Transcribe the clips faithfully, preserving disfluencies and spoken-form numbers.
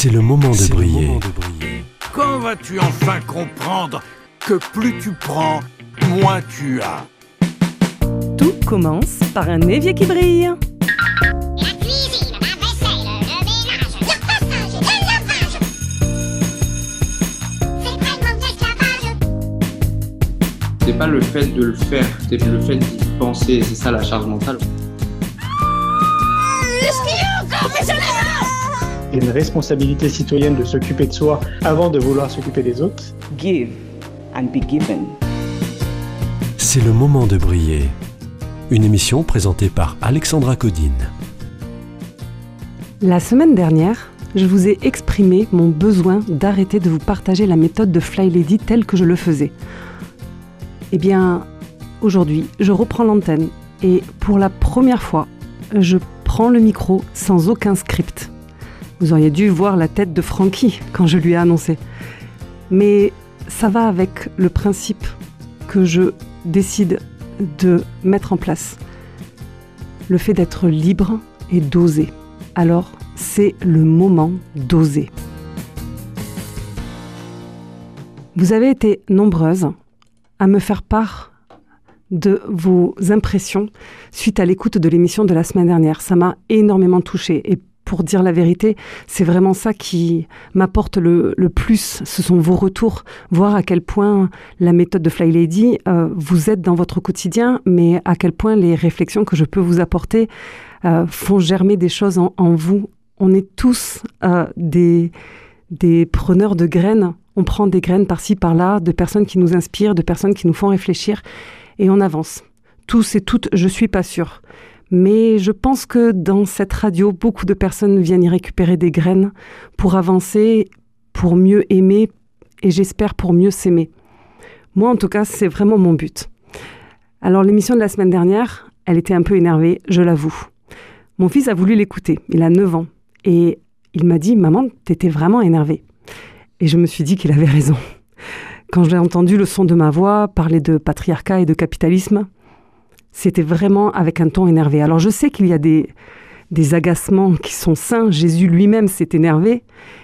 C'est le moment de briller. Quand vas-tu enfin comprendre que plus tu prends, moins tu as? Tout commence par un évier qui brille. La cuisine, la vaisselle, le ménage, le repassage, le lavage. C'est vraiment de l'esclavage. C'est pas le fait de le faire, c'est le fait d'y penser, c'est ça la charge mentale. Est-ce qu'il y a encore des élèves? Il y a une responsabilité citoyenne de s'occuper de soi avant de vouloir s'occuper des autres. Give and be given. C'est le moment de briller. Une émission présentée par Alexandra Codine. La semaine dernière, je vous ai exprimé mon besoin d'arrêter de vous partager la méthode de Fly Lady telle que je le faisais. Eh bien, aujourd'hui, je reprends l'antenne et pour la première fois, je prends le micro sans aucun script. Vous auriez dû voir la tête de Francky quand je lui ai annoncé. Mais ça va avec le principe que je décide de mettre en place. Le fait d'être libre et d'oser. Alors, c'est le moment d'oser. Vous avez été nombreuses à me faire part de vos impressions suite à l'écoute de l'émission de la semaine dernière. Ça m'a énormément touchée et pour dire la vérité, c'est vraiment ça qui m'apporte le, le plus. Ce sont vos retours, voir à quel point la méthode de Fly Lady euh, vous aide dans votre quotidien, mais à quel point les réflexions que je peux vous apporter euh, font germer des choses en, en vous. On est tous euh, des, des preneurs de graines. On prend des graines par-ci, par-là, de personnes qui nous inspirent, de personnes qui nous font réfléchir, et on avance. Tous et toutes, je suis pas sûre. Mais je pense que dans cette radio, beaucoup de personnes viennent y récupérer des graines pour avancer, pour mieux aimer et j'espère pour mieux s'aimer. Moi, en tout cas, c'est vraiment mon but. Alors, l'émission de la semaine dernière, elle était un peu énervée, je l'avoue. Mon fils a voulu l'écouter, il a neuf ans. Et il m'a dit « Maman, t'étais vraiment énervée ». Et je me suis dit qu'il avait raison. Quand j'ai entendu le son de ma voix parler de patriarcat et de capitalisme, c'était vraiment avec un ton énervé. Alors je sais qu'il y a des, des agacements qui sont sains. Jésus lui-même s'est énervé.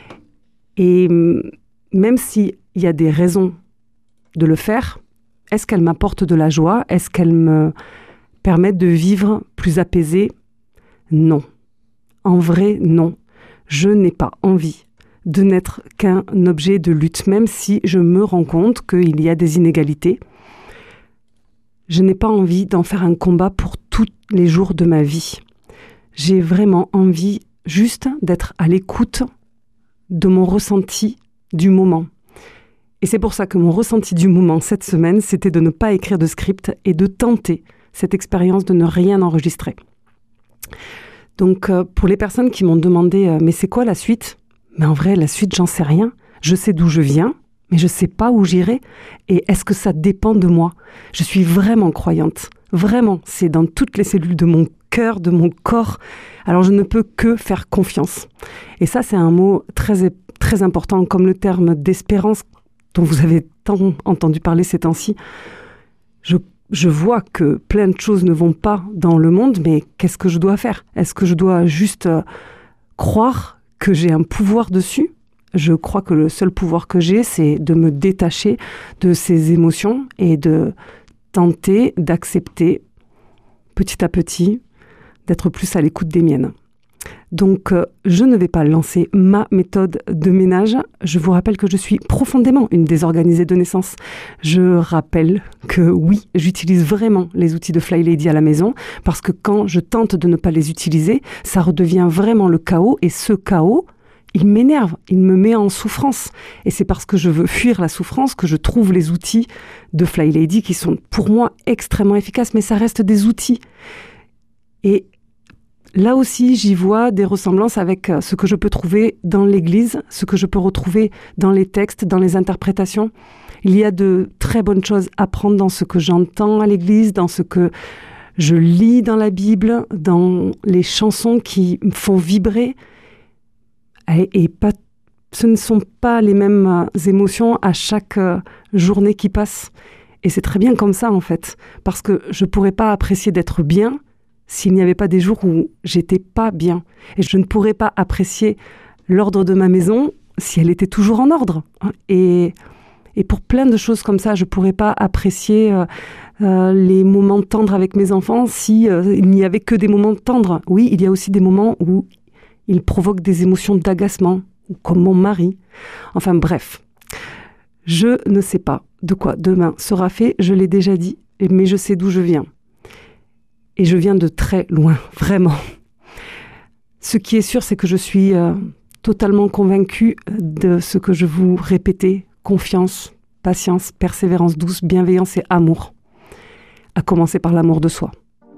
Et même s'il y a des raisons de le faire, est-ce qu'elles m'apportent de la joie? Est-ce qu'elles me permettent de vivre plus apaisée? Non. En vrai, non. Je n'ai pas envie de n'être qu'un objet de lutte, même si je me rends compte qu'il y a des inégalités. Je n'ai pas envie d'en faire un combat pour tous les jours de ma vie. J'ai vraiment envie juste d'être à l'écoute de mon ressenti du moment. Et c'est pour ça que mon ressenti du moment cette semaine, c'était de ne pas écrire de script et de tenter cette expérience de ne rien enregistrer. Donc euh, pour les personnes qui m'ont demandé euh, « mais c'est quoi la suite ?» Mais en vrai, la suite, j'en sais rien. Je sais d'où je viens, mais je ne sais pas où j'irai. Et est-ce que ça dépend de moi? Je suis vraiment croyante. Vraiment, c'est dans toutes les cellules de mon cœur, de mon corps. Alors, je ne peux que faire confiance. Et ça, c'est un mot très, très important, comme le terme d'espérance dont vous avez tant entendu parler ces temps-ci. Je, je vois que plein de choses ne vont pas dans le monde, mais qu'est-ce que je dois faire? Est-ce que je dois juste euh, croire que j'ai un pouvoir dessus? Je crois que le seul pouvoir que j'ai, c'est de me détacher de ces émotions et de tenter d'accepter petit à petit d'être plus à l'écoute des miennes. Donc, euh, je ne vais pas lancer ma méthode de ménage. Je vous rappelle que je suis profondément une désorganisée de naissance. Je rappelle que oui, j'utilise vraiment les outils de Fly Lady à la maison parce que quand je tente de ne pas les utiliser, ça redevient vraiment le chaos et ce chaos, il m'énerve, il me met en souffrance. Et c'est parce que je veux fuir la souffrance que je trouve les outils de Fly Lady qui sont pour moi extrêmement efficaces, mais ça reste des outils. Et là aussi, j'y vois des ressemblances avec ce que je peux trouver dans l'Église, ce que je peux retrouver dans les textes, dans les interprétations. Il y a de très bonnes choses à prendre dans ce que j'entends à l'Église, dans ce que je lis dans la Bible, dans les chansons qui me font vibrer. Et, et pas, ce ne sont pas les mêmes émotions à chaque journée qui passe. Et c'est très bien comme ça, en fait. Parce que je ne pourrais pas apprécier d'être bien s'il n'y avait pas des jours où j'étais pas bien. Et je ne pourrais pas apprécier l'ordre de ma maison si elle était toujours en ordre. Et, et pour plein de choses comme ça, je ne pourrais pas apprécier euh, euh, les moments tendres avec mes enfants si euh, il n'y avait que des moments tendres. Oui, il y a aussi des moments où ils provoquent des émotions d'agacement, comme mon mari. Enfin bref, je ne sais pas de quoi demain sera fait, je l'ai déjà dit, mais je sais d'où je viens. Et je viens de très loin, vraiment. Ce qui est sûr, c'est que je suis euh, totalement convaincue de ce que je vous répétais, confiance, patience, persévérance douce, bienveillance et amour. À commencer par l'amour de soi.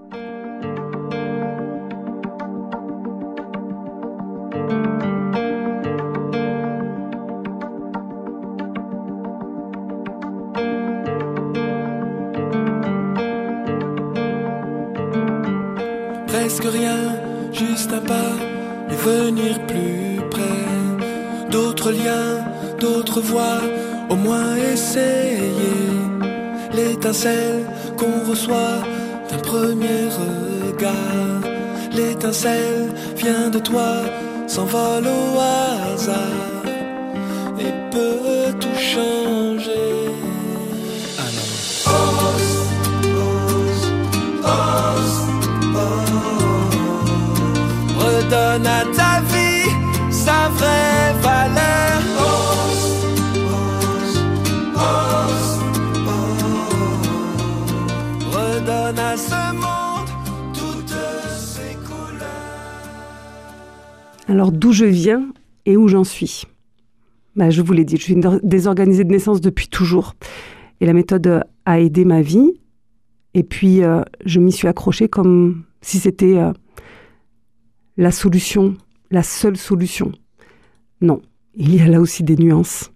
Presque rien, juste un pas et venir plus près. D'autres liens, d'autres voies, au moins essayer. L'étincelle qu'on reçoit d'un premier regard. L'étincelle vient de toi, s'envole au hasard et peut tout changer. Alors, ose, ose, ose. Redonne à ta vie sa vraie valeur. Ose, ose, ose, ose. Redonne à ce monde toutes ses couleurs. Alors d'où je viens et où j'en suis? Bah, je vous l'ai dit, je suis désorganisée de naissance depuis toujours. Et la méthode a aidé ma vie. Et puis, euh, je m'y suis accrochée comme si c'était euh, la solution, la seule solution. Non, il y a là aussi des nuances.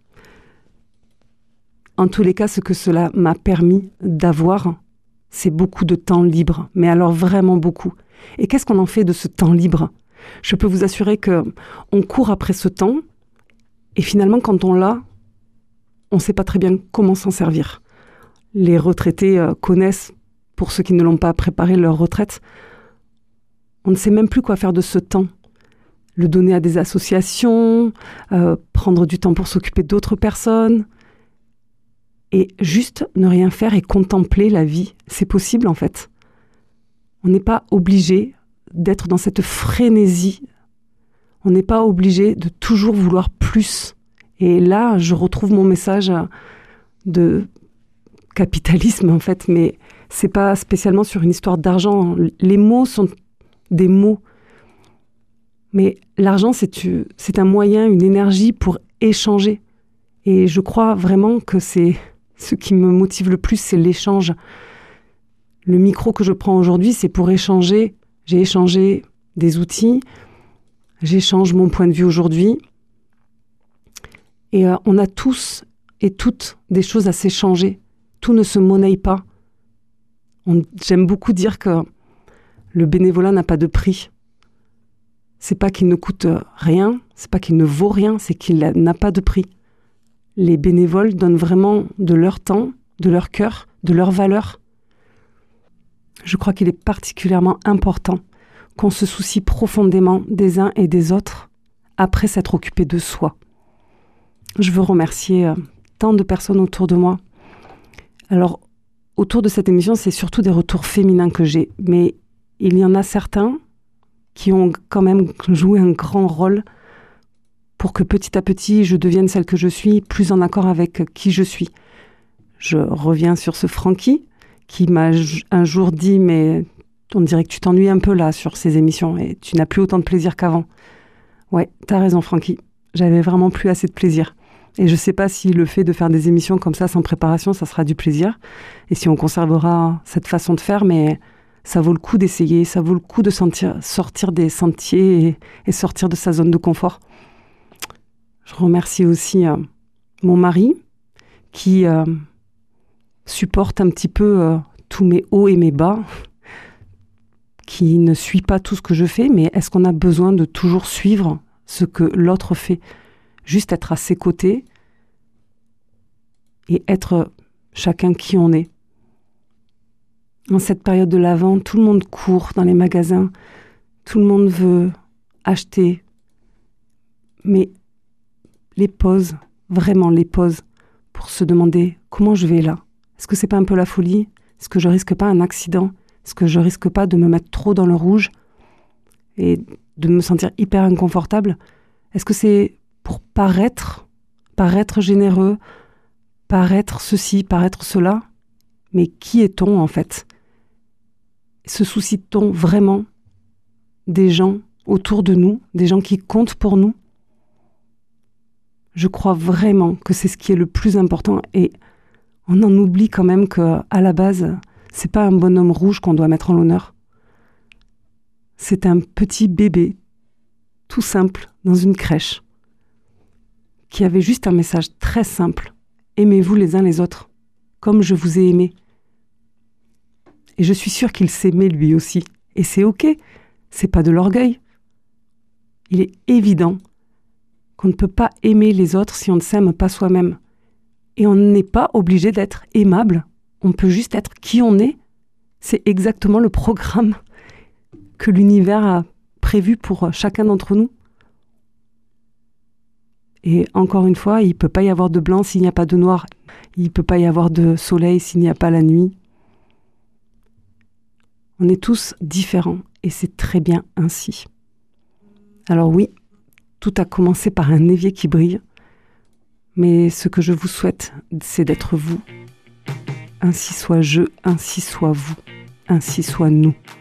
En tous les cas, ce que cela m'a permis d'avoir, c'est beaucoup de temps libre. Mais alors vraiment beaucoup. Et qu'est-ce qu'on en fait de ce temps libre? Je peux vous assurer qu'on court après ce temps. Et finalement, quand on l'a, on ne sait pas très bien comment s'en servir. Les retraités euh, connaissent, pour ceux qui ne l'ont pas préparé leur retraite, on ne sait même plus quoi faire de ce temps. Le donner à des associations, euh, prendre du temps pour s'occuper d'autres personnes, et juste ne rien faire et contempler la vie. C'est possible en fait. On n'est pas obligé d'être dans cette frénésie. On n'est pas obligé de toujours vouloir plus. Et là, je retrouve mon message de capitalisme en fait, mais c'est pas spécialement sur une histoire d'argent. Les mots sont des mots. Mais l'argent, c'est, c'est un moyen, une énergie pour échanger. Et je crois vraiment que c'est ce qui me motive le plus, c'est l'échange. Le micro que je prends aujourd'hui, c'est pour échanger. J'ai échangé des outils. J'échange mon point de vue aujourd'hui. Et euh, on a tous et toutes des choses à s'échanger. Tout ne se monnaie pas. On, j'aime beaucoup dire que le bénévolat n'a pas de prix. C'est pas qu'il ne coûte rien, c'est pas qu'il ne vaut rien, c'est qu'il n'a pas de prix. Les bénévoles donnent vraiment de leur temps, de leur cœur, de leur valeur. Je crois qu'il est particulièrement important qu'on se soucie profondément des uns et des autres après s'être occupé de soi. Je veux remercier euh, tant de personnes autour de moi. Alors, autour de cette émission, c'est surtout des retours féminins que j'ai, mais il y en a certains qui ont quand même joué un grand rôle pour que petit à petit, je devienne celle que je suis, plus en accord avec qui je suis. Je reviens sur ce Francky, qui m'a un jour dit « mais on dirait que tu t'ennuies un peu là sur ces émissions et tu n'as plus autant de plaisir qu'avant. » Ouais, t'as raison Francky, j'avais vraiment plus assez de plaisir. Et je ne sais pas si le fait de faire des émissions comme ça, sans préparation, ça sera du plaisir. Et si on conservera cette façon de faire, mais ça vaut le coup d'essayer, ça vaut le coup de sentir, sortir des sentiers et, et sortir de sa zone de confort. Je remercie aussi euh, mon mari, qui euh, supporte un petit peu euh, tous mes hauts et mes bas, qui ne suit pas tout ce que je fais, mais est-ce qu'on a besoin de toujours suivre ce que l'autre fait? Juste être à ses côtés et être chacun qui on est. En cette période de l'Avent, tout le monde court dans les magasins, tout le monde veut acheter, Mais les pauses, vraiment les pauses, pour se demander comment je vais là. Est-ce que c'est pas un peu la folie ? Est-ce que je risque pas un accident ? Est-ce que je risque pas de me mettre trop dans le rouge et de me sentir hyper inconfortable ? Est-ce que c'est pour paraître, paraître généreux, paraître ceci, paraître cela ? Mais qui est-on en fait ? Se soucie-t-on vraiment des gens autour de nous, des gens qui comptent pour nous ? Je crois vraiment que c'est ce qui est le plus important et on en oublie quand même qu'à la base, c'est pas un bonhomme rouge qu'on doit mettre en l'honneur. C'est un petit bébé, tout simple, dans une crèche, qui avait juste un message très simple. Aimez-vous les uns les autres, comme je vous ai aimé. Et je suis sûre qu'il s'aimait lui aussi. Et c'est ok, c'est pas de l'orgueil. Il est évident qu'on ne peut pas aimer les autres si on ne s'aime pas soi-même. Et on n'est pas obligé d'être aimable. On peut juste être qui on est. C'est exactement le programme que l'univers a prévu pour chacun d'entre nous. Et encore une fois, il ne peut pas y avoir de blanc s'il n'y a pas de noir. Il ne peut pas y avoir de soleil s'il n'y a pas la nuit. On est tous différents et c'est très bien ainsi. Alors oui, tout a commencé par un évier qui brille, mais ce que je vous souhaite, c'est d'être vous. Ainsi soit je, ainsi soit vous, ainsi soit nous.